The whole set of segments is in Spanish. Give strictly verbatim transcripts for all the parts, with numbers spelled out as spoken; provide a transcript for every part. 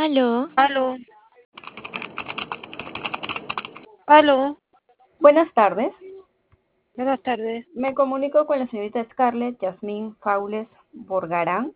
Aló, Aló, aló, buenas tardes. buenas tardes. Me comunico con la señorita Scarlett Yasmín Faules Borgarán.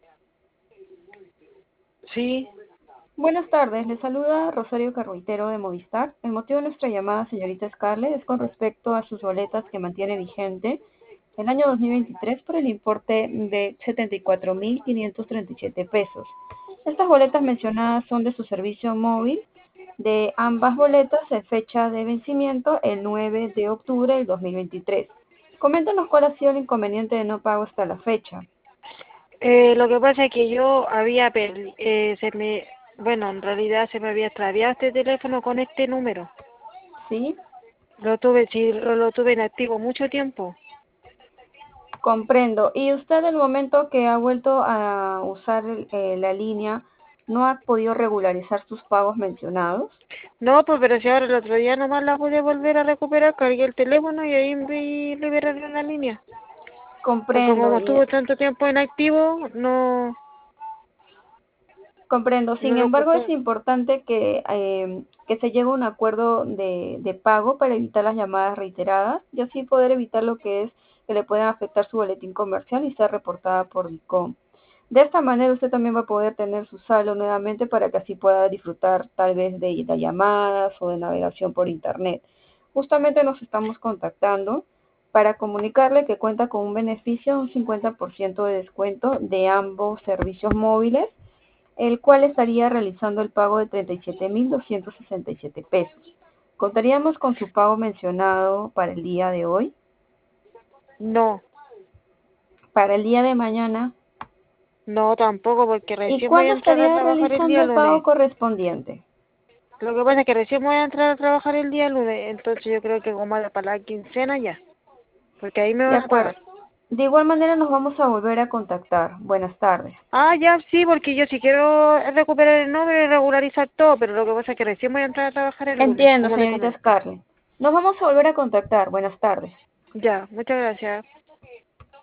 Sí, Buenas tardes, le saluda Rosario Carruitero de Movistar. El motivo de nuestra llamada, señorita Scarlett, es con respecto a sus boletas que mantiene vigente el año dos mil veintitrés por el importe de setenta y cuatro mil quinientos treinta y siete pesos. Estas boletas mencionadas son de su servicio móvil. De ambas boletas se fecha de vencimiento el nueve de octubre del dos mil veintitrés. Coméntanos cuál ha sido el inconveniente de no pago hasta la fecha. eh, lo que pasa es que yo había perdido, eh, se me, bueno, en realidad se me había extraviado este teléfono con este número. ¿Sí? Lo tuve, sí, lo, lo tuve inactivo mucho tiempo. Comprendo. ¿Y usted, en el momento que ha vuelto a usar eh, la línea, no ha podido regularizar sus pagos mencionados? No, pues pero si ahora el otro día nomás la pude volver a recuperar, cargué el teléfono y ahí me liberaron la línea. Porque Comprendo. como Y, estuvo tanto tiempo inactivo, no, comprendo. no Sin lo embargo, es ocupé. importante que, eh, que se llegue a un acuerdo de, de pago para evitar las llamadas reiteradas y así poder evitar lo que es que le puedan afectar su boletín comercial y ser reportada por DICOM. De esta manera usted también va a poder tener su saldo nuevamente para que así pueda disfrutar tal vez de, de llamadas o de navegación por internet. Justamente nos estamos contactando para comunicarle que cuenta con un beneficio de un cincuenta por ciento de descuento de ambos servicios móviles, el cual estaría realizando el pago de treinta y siete mil doscientos sesenta y siete pesos. Contaríamos con su pago mencionado para el día de hoy. No, Para el día de mañana. no tampoco, porque ¿Y recién voy a cuándo entrar a estaría trabajar el realizando día el pago lunes. correspondiente? Lo que pasa es que recién voy a entrar a trabajar el día lunes, entonces yo creo que como para la quincena ya, porque ahí me De van a acuerdo. pagar. De igual manera nos vamos a volver a contactar. Buenas tardes. Ah, ya, sí, porque yo sí quiero recuperar el nombre y regularizar todo, pero lo que pasa es que recién voy a entrar a trabajar el lunes, Entiendo, como le señorita comenté. Scarlett. Nos vamos a volver a contactar. Buenas tardes. Ya, muchas gracias.